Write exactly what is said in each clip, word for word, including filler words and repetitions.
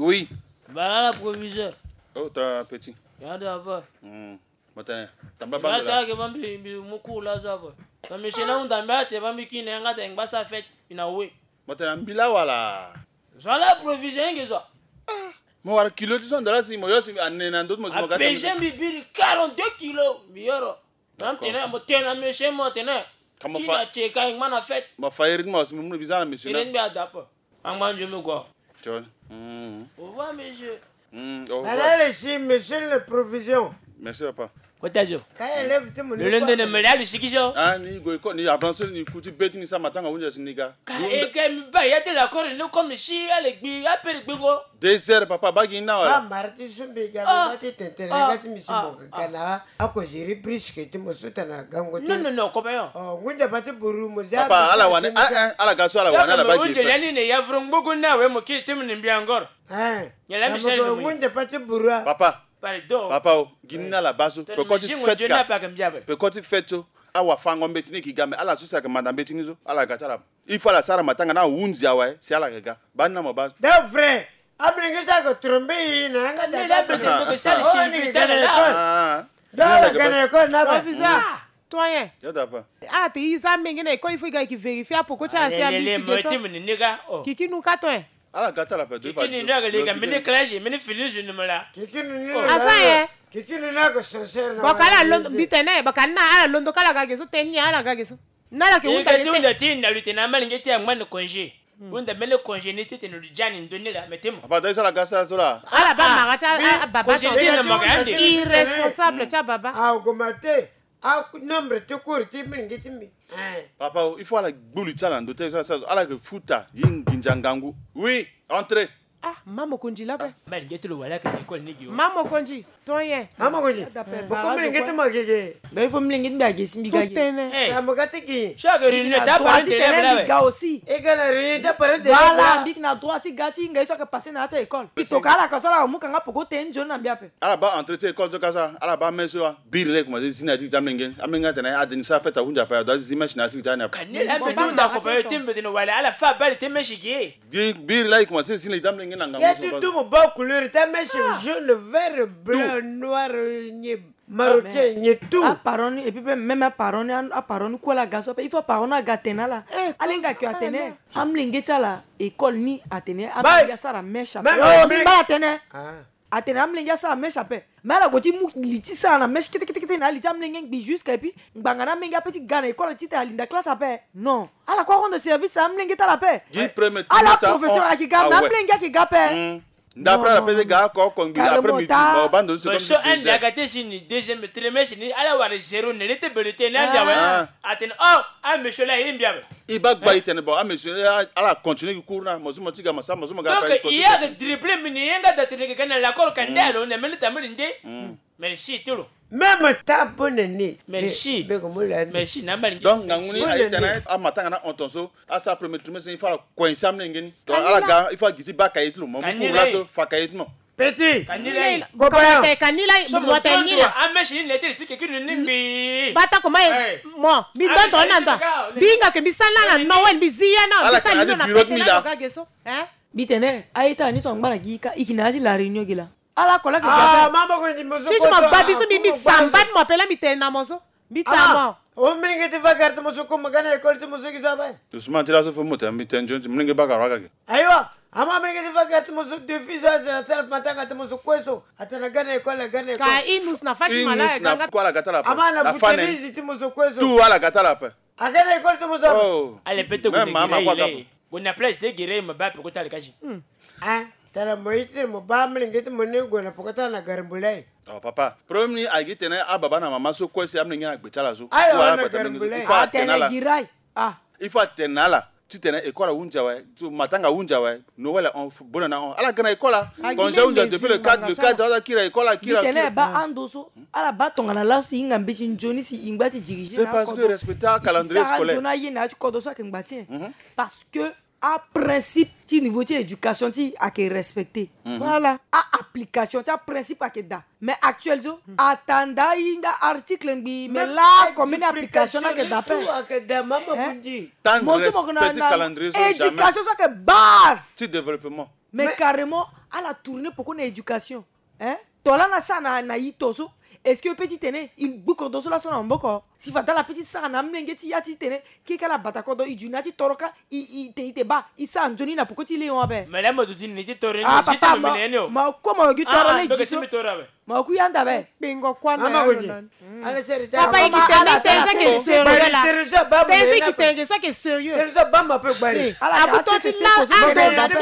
Oui. Bah, la proviseur. Oh, t'as un petit. Regarde d'abord. Hum. Maintenant, t'as pas Bah, pas t'as que mambi mbi muku la zabo. Quand monsieur là on t'embête, t'es mambi qui n'est pas dans sa fête, il a oué. Maintenant, bila wala. Soit la provision que ça. Mo war kilo tu son dala si mo yo si anena ndot mo mo gata. Pêcher mbi quarante-deux kilos, mioro. Tam tena mo tena monsieur mo tena. Comment fa? Tu as checké mana fête. Ma faire mo si mo bizarre monsieur na. Il est adapté. Angman je me quoi. John. Hum. Au revoir monsieur. Hum, au revoir. Allez ici monsieur le provision. Merci papa. Kotajo. Le lendemain me regarde ici qui ça. Ah ni go ko ni avancer ni kuti beti ni sa matanga wunja siniga. Et que me ba ya te la corps no comme si elle gbi appelle gbigo. Deux heures papa bagi na wala. Ba marti sumbe ga ba te tentene ga ti misimo kana ako jiri briske ti mosuta na gango. Non non non copain. Oh ngunja pati buru mo za. Papa ala wana ala gaso ala wana la bagi. Ngunja yani ne ya vrong bogo na we mo ki temi nimbi angor. Eh. Yala mi sel mo. Ngunja pati buru. Papa. Pardon. Papa o ginna la baso pe ko ti fête ka pe ko ti fête o awa fango mbetini ki game ala susa ka madame betini zo ala gatala il faut la sara matanga na unzi awa si ala ga banna mo bas de vrai amlingi sa ko trombe na nga da da be ke sel shi vita ah da gane ko na ba visa toyen ya da pa ah te isa mengene ko il faut ga ki vérifier pour ko cha se ambisi de ça kiki nu ka toyen ala gatala pe do ba kiki ni nga ga mini clash mini finish ni mala kiki ni asa ye kiki ni na ko sincère na bakala londo bitene bakana ala londo kala ga geso tenya ala ga geso nala ke unta te unta te na lute na malinge te ngwana congé unta mele congé ni te no jani ndoni la metemo papa da sala gasa sola ala ba ma cha baba to irresponsable cha baba ah gomate ah nombre te courti mingi timbi papa il faut la gbulu tsala ndote ça ala ke futa yinginja ngangu oui entrez. Ah, maman konji là bas. Mais il y a tout le voilà que l'école n'est pas. Maman konji, toi y est. Maman konji. Pourquoi me l'ingéte ma gege? Ben il faut me l'ingéte bien gege simbi gege. Eh, la mogate qui? Chaque réunion t'as pas de télé gars aussi. Et que la réunion t'as pas de voilà, big na droite gati ngai so que passer na ta école. Ki to kala ka sala mu kanga poko ten jon na biape. Ala ba entretien école to kasa, ala ba meso bir le kuma zina di tamlingen. Amenga tana adin sa feta hunja pa do zima shina ti tana. Kanel abe do da ko pa timbe de no wala ala fa bal te meshiki. Bir la kuma zina tamlingen na ngamo. Tout mon beau couleur, t'as mis jaune, vert, blanc, noir, marocain, ni tout. Ah parole et puis même à parole à parole quoi la gaso il faut parole à gatena là. Alenga que atene. Amlingeta la école ni atene. Amlinga ça la mecha. Oh bimba atene. Ah. Atene amlinga ça la mecha pe. Mais la goti mu liti ça la mecha kete kete kete na liti amlinga bi jusqu'à puis ngana menga petit gana école tite alinda classe ape. Non. Ala quoi rendre service amlingeta la pe. Di premier ala professeur akiga amlinga ki gape. D'après la P D G A, quand on dit après-midi, on va dans ce comme ça. Un dégâté si ni deuxième trimestre ni à la voir zéro ne l'était belleté n'a pas. Attends, oh, ah monsieur là il est bien. Il va pas y tenir bon, ah monsieur là, à la continuer le cours là, moi je me dis que ma ça, moi je me garde. Donc il y a que dribbler mini, il y a que tenir que quand l'accord quand elle on est même le tamer indé. Merci tout le. Même ta bonne année. Merci. Merci n'importe. Donc nganguni ayi tena a matanga na ontonso a sa premier trimestre il faut coincer amlengeni. Donc ala ga il faut gisi ba kayit lu mo pour la so fa kayit mo. Petit. Kanila. Gopa kanila mo tenila. A machine lettre tike ki nimbi. Bata koma mo bi don don nanda. Binga ke bisala na Noel bizia na bisala no na petela ga geso. Eh? Bitene aita ni so ngana gika ikinaji la réunion gila. Ala kola ke ah mama ko ndi mozo ko chichi mo babiso bibi samban mo pela mitena mozo bitamo o menge te vagarta mozo ko magana école te mozo ki sabai Usman tira so fomo te miten jonti mnenge bagara ga aiwa ama menge te vagarta mozo de visa na sala matanga te mozo kweso atana gana école gana école ka inus na fashi mala ganga kwa la gatala pa ama na futilizi te mozo kweso tu ala gatala pa agana école te mozo oh ale pete ko mama kwa gapo bona place de gere mabape ko tale kaji ah tala moite mo ba mlingete monego na pokata na garimbulai. Oh papa, premier ni agi tena ababa na mama so kwesi amlingi na gbechala so. Ala na garimbulai. Ah tena girai. Ah. Il faut tenala. Tu tena école unja wa, tu matanga unja wa. No wala on bona na on. Ala kana école. Konja unja depuis le cadre le cadre ala kira école kira. Tena ba andoso. Ala ba tonga la si ngambichi njoni si ingbati dirige. C'est parce que respecter calendrier scolaire. Jona yena tu kodoso ke ngbati. Parce que à principe ti niveau ti éducation ti a que respecter mm-hmm. Voilà à application ti a principe a que da mais actuel jo mm. attenda inda article mbi mais là comme une application a que da pe a que da mama bunji tant respecter calendrier so jamais éducation so que base ti développement mais carrément à la tournée pour qu'on ait éducation hein tola na sa na na yitoso est-ce que petit tene il bouco doso la sona mboko si fa dans la petite sa na mengeti ya ti tene ki kala batako do ijunati toroka i i te te ba isa njoni na pokoti le obe mais la moto ti ni ti torre ah ni ti te meneno ma comment gu toro le jiso ma ku yanda be bingo kwana Mama Gonji. Allez, c'est papa il kitenge tenze ke sérieux là tenze kitenge soit que sérieux Teresa bamba pe bari. abuto ti la ando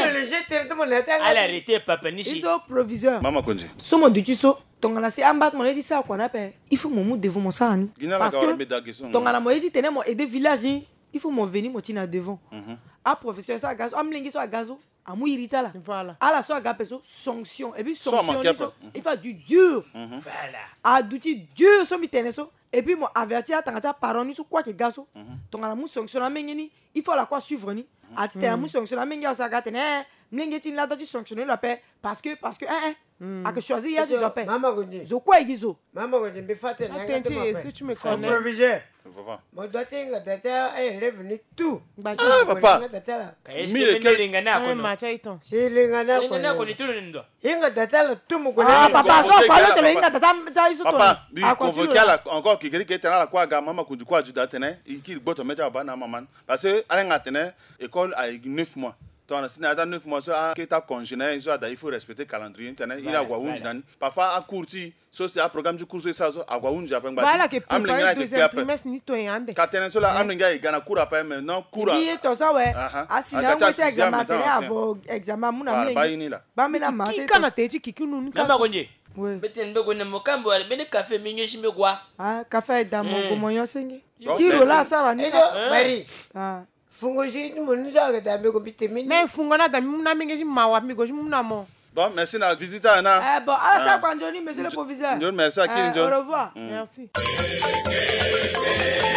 allez arrêtez papa nishi iso proviseur Mama Gonji. somo du tiso tongana si ambat mon dit ça quoi na pe il faut mon devant mon sani parce que tongana mo dit tene mo aider village il faut mon venir mo tina devant a professeur ça gazo am lengi so gazo amu irita là voilà à la so gapeso sanction et puis sanction il faut du dur voilà a duti dur so mi tene so et puis mo avertir tangata paroni so quoi que gazo tongana mu sanction na mengeni il faut la quoi suivre ni a ti tene mu sanction na mengi sa gatene mlenge ti la do ti sanctionner la paix parce que parce que hein a que choisir ya tu paix Mama Gonji. zo quoi igizo Mama Gonji me fate na Attends, si tu me connais. Proviseur. Papa. Mo doit tenga tata ay revenu tout. Ah, papa. mille lingana ko ko macha ito Si lingana ko. lingana ko ni tulu ndo Inga tata la tout mo ah connaît. papa so parle de l'inga tata ja iso to Papa, bi convoquer la encore qui qui était là quoi ga Mama Gonji quoi ajuda tene qui boto meja ba na maman parce que ala ngatene école a neuf mois. Donc, si on a neuf mois, il faut respecter le calendrier. Il y a un parfois, à court, si c'est un programme de cours, il y a un voilà que pour le deuxième trimestre ni to yande quand on est là, on a gagné cours après maintenant cours. il est to ça ouais ah si là on était examen télé avant examen mon ami ba me na ma qui kana teji kikunu Mama Gonji ouais beten be gonna mokambo ale bene café minyo shimbe kwa ah café dans mon gomoyo sengi Bon, tiro merci. là ça là ni Edo bari. ah Fungo si ni mo ni sa ga da me ko bitemini. mais fungona da muna mingi mawa mi goji muna mo Bon, merci na visiteur na. eh bon ah ça quand Johnny monsieur le proviseur John, merci à qui au John. revoir merci